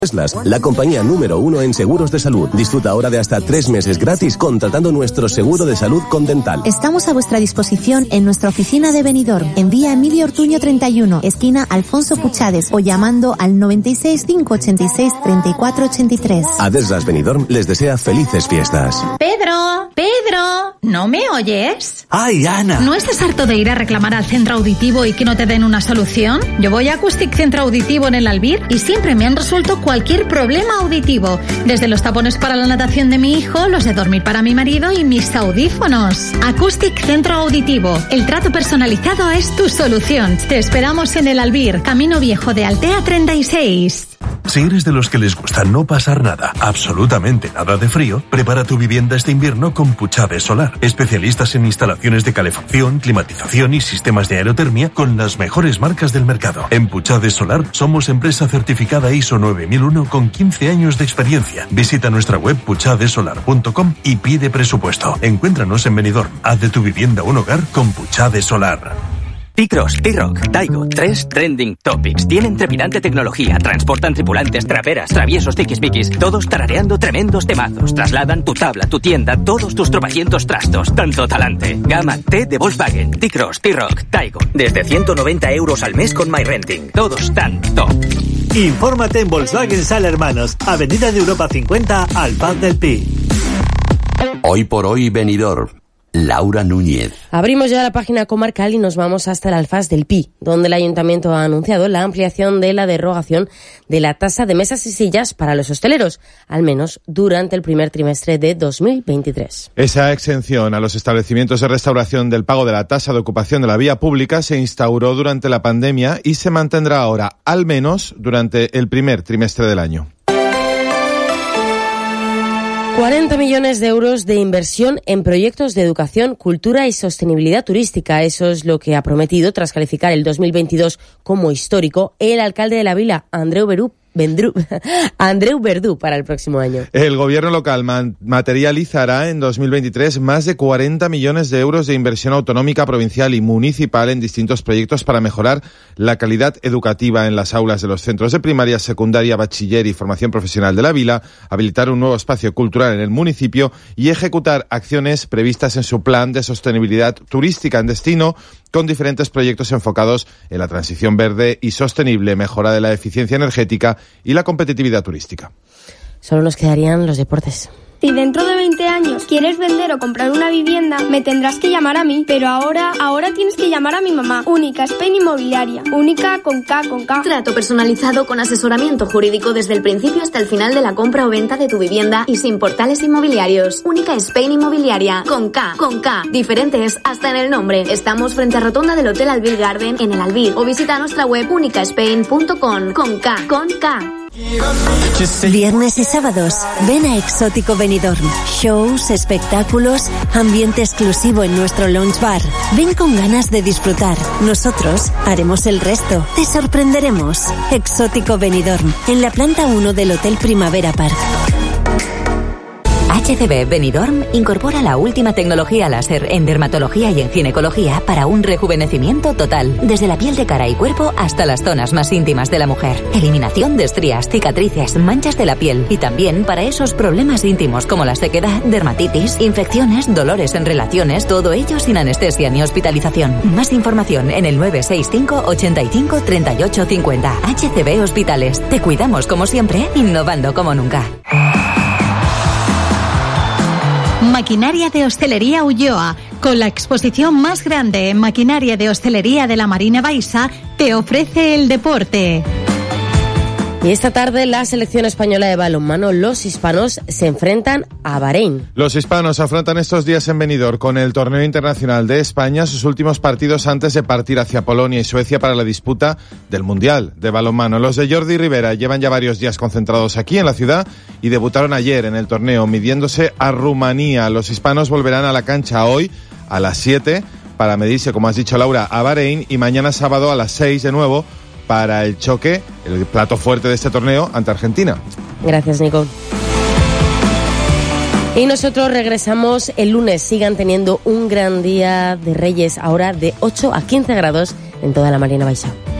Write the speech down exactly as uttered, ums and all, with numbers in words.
Eslas, la compañía número uno en seguros de salud. Disfruta ahora de hasta tres meses gratis contratando nuestro seguro de salud con Dental. Estamos a vuestra disposición en nuestra oficina de Benidorm, en vía Emilio Ortuño treinta y uno, esquina Alfonso Puchades, o llamando al noventa y seis, cinco ochenta y seis, treinta y cuatro ochenta y tres. Adeslas Benidorm les desea felices fiestas. Pedro, Pedro, ¿no me oyes? ¡Ay, Ana! ¿No estás harto de ir a reclamar al centro auditivo y que no te den una solución? Yo voy a Acoustic Centro Auditivo en el Albir y siempre me han resuelto cualquier problema auditivo, desde los tapones para la natación de mi hijo, los de dormir para mi marido y mis audífonos. Acoustic Centro Auditivo, el trato personalizado es tu solución. Te esperamos en el Albir, Camino Viejo de Altea treinta y seis. Si eres de los que les gusta no pasar nada, absolutamente nada de frío, prepara tu vivienda este invierno con Puchade Solar. Especialistas en instalaciones de calefacción, climatización y sistemas de aerotermia con las mejores marcas del mercado. En Puchade Solar somos empresa certificada I S O nueve mil uno con quince años de experiencia. Visita nuestra web puchade solar punto com y pide presupuesto. Encuéntranos en Benidorm. Haz de tu vivienda un hogar con Puchade Solar. T-Cross, T-Rock, Taigo, tres trending topics. Tienen trepidante tecnología, transportan tripulantes, traperas, traviesos, tiquismiquis, todos tarareando tremendos temazos. Trasladan tu tabla, tu tienda, todos tus tropecientos trastos. Tanto talante. Gama T de Volkswagen, T-Cross, T-Rock, Taigo. Desde ciento noventa euros al mes con MyRenting. Todos tan top. Infórmate en Volkswagen Sala Hermanos, Avenida de Europa cincuenta, Alfaz del Pi. Hoy por hoy Benidorm. Laura Núñez. Abrimos ya la página comarcal y nos vamos hasta el Alfaz del Pi, donde el Ayuntamiento ha anunciado la ampliación de la derogación de la tasa de mesas y sillas para los hosteleros, al menos durante el primer trimestre de dos mil veintitrés. Esa exención a los establecimientos de restauración del pago de la tasa de ocupación de la vía pública se instauró durante la pandemia y se mantendrá ahora, al menos durante el primer trimestre del año. cuarenta millones de euros de inversión en proyectos de educación, cultura y sostenibilidad turística. Eso es lo que ha prometido, tras calificar el dos mil veintidós como histórico, el alcalde de la vila, Andreu Berú, Vendrú, Andreu Verdú, para el próximo año. El gobierno local man- materializará en dos mil veintitrés más de cuarenta millones de euros de inversión autonómica, provincial y municipal en distintos proyectos para mejorar la calidad educativa en las aulas de los centros de primaria, secundaria, bachiller y formación profesional de la vila, habilitar un nuevo espacio cultural en el municipio y ejecutar acciones previstas en su plan de sostenibilidad turística en destino, con diferentes proyectos enfocados en la transición verde y sostenible, mejora de la eficiencia energética y la competitividad turística. Solo nos quedarían los deportes. Si dentro de veinte años quieres vender o comprar una vivienda, me tendrás que llamar a mí. Pero ahora, ahora tienes que llamar a mi mamá. Única Spain Inmobiliaria. Única con K, con K. Trato personalizado con asesoramiento jurídico desde el principio hasta el final de la compra o venta de tu vivienda y sin portales inmobiliarios. Única Spain Inmobiliaria. Con K, con K. Diferentes hasta en el nombre. Estamos frente a rotonda del Hotel Albir Garden en el Albir. O visita nuestra web única spain punto com. Con K, con K. Viernes y sábados, ven a Exótico Benidorm. Shows, espectáculos, ambiente exclusivo en nuestro lounge bar. Ven con ganas de disfrutar. Nosotros haremos el resto. Te sorprenderemos. Exótico Benidorm, en la planta uno del Hotel Primavera Park. H C B Benidorm incorpora la última tecnología láser en dermatología y en ginecología para un rejuvenecimiento total, desde la piel de cara y cuerpo hasta las zonas más íntimas de la mujer. Eliminación de estrías, cicatrices, manchas de la piel y también para esos problemas íntimos como la sequedad, dermatitis, infecciones, dolores en relaciones, todo ello sin anestesia ni hospitalización. Más información en el nueve seis cinco, ochenta y cinco, treinta y ocho cincuenta. H C B Hospitales. Te cuidamos como siempre, innovando como nunca. Maquinaria de Hostelería Ulloa, con la exposición más grande en maquinaria de hostelería de la Marina Baixa, te ofrece el deporte. Y esta tarde la selección española de balonmano, los hispanos, se enfrentan a Bahrein. Los hispanos afrontan estos días en Benidorm con el torneo internacional de España sus últimos partidos antes de partir hacia Polonia y Suecia para la disputa del Mundial de balonmano. Los de Jordi Rivera llevan ya varios días concentrados aquí en la ciudad y debutaron ayer en el torneo midiéndose a Rumanía. Los hispanos volverán a la cancha hoy a las siete para medirse, como has dicho Laura, a Bahrein y mañana sábado a las seis de nuevo para el choque, el plato fuerte de este torneo ante Argentina. Gracias, Nico. Y nosotros regresamos el lunes. Sigan teniendo un gran día de Reyes, ahora de ocho a quince grados en toda la Marina Baixa.